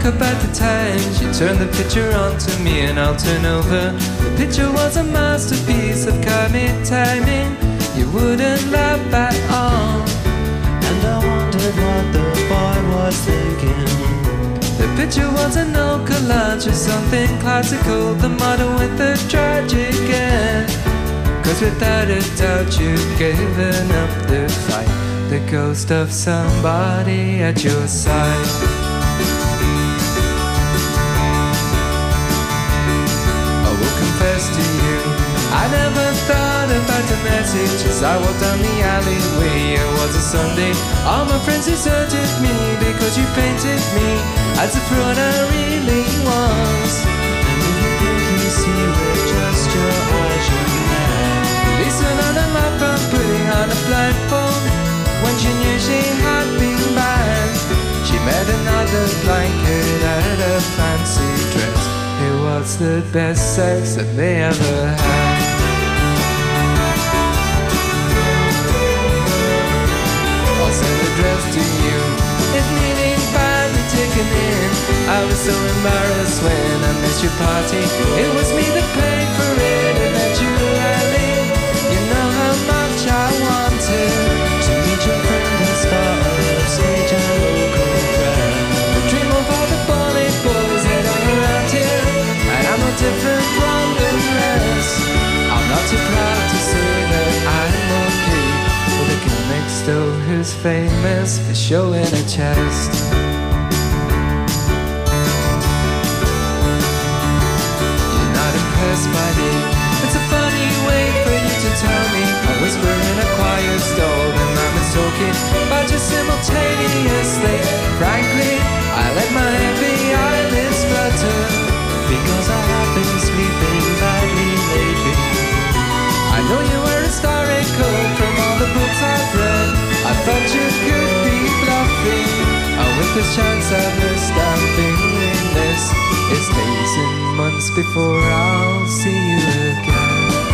think about the times you turned the picture onto me and I'll turn over. The picture was a masterpiece of comic timing. You wouldn't laugh at all, and I wondered what the boy was thinking. The picture was an old collage of something classical, the model with the tragic end. 'Cause without a doubt you'd given up the fight, the ghost of somebody at your side. I will confess to you, I never thought about the message as I walked down the alleyway. It was a Sunday, all my friends deserted me because you painted me as the fraud I really was. And if you think you see with just your eyes, you're mad. Listen on a map and putting on a blindfold. When she knew she had been banned, she met another blanket at a fancy dress. It was the best sex that they ever had. I'll send a dress to you, it needing badly taken in. I was so embarrassed when I missed your party. It was me that paid for it eventually. You know how much I wanted to meet your friend and start a stage and local friend. Dream of all the bonny boys that are around here, and I'm no different from the rest. I'm not too proud to say that I'm okay with a gimmick still who's famous for showing a chest. You're not impressed by me. It's a funny way for you to tell me. I whisper in a quiet stall and I'm talking about you simultaneously. Frankly, I let my heavy eyelids flutter because I have been sleeping badly lately. I know you were historical from all the books I've read. I thought you could be bluffing. With this chance I've missed, I'm feeling this. It's days and months before I'll see you again.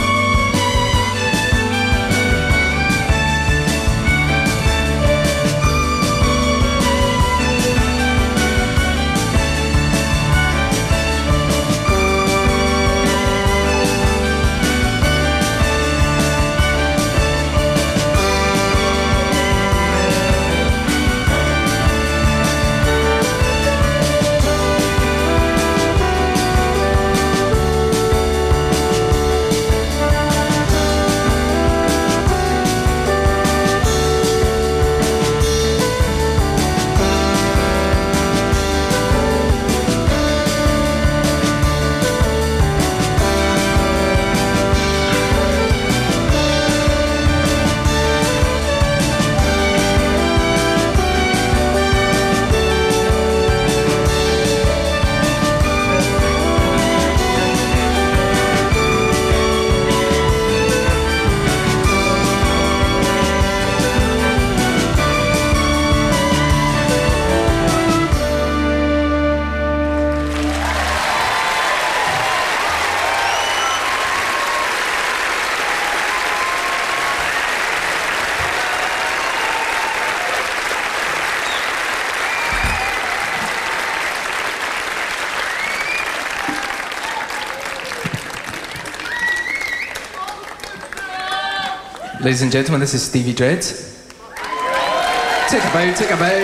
Ladies and gentlemen, this is Stevie Dread. Take a bow, take a bow.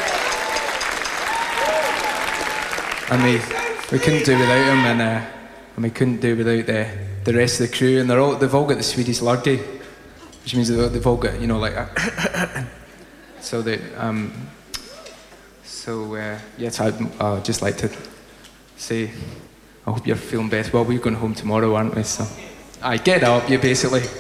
And we couldn't do without him, and we couldn't do without the rest of the crew. And they've all got the Swedish lurgy, which means they've all got, you know, like a so they yes, I'd just like to say I hope you're feeling better. Well, we're going home tomorrow, aren't we? So, get up, you basically.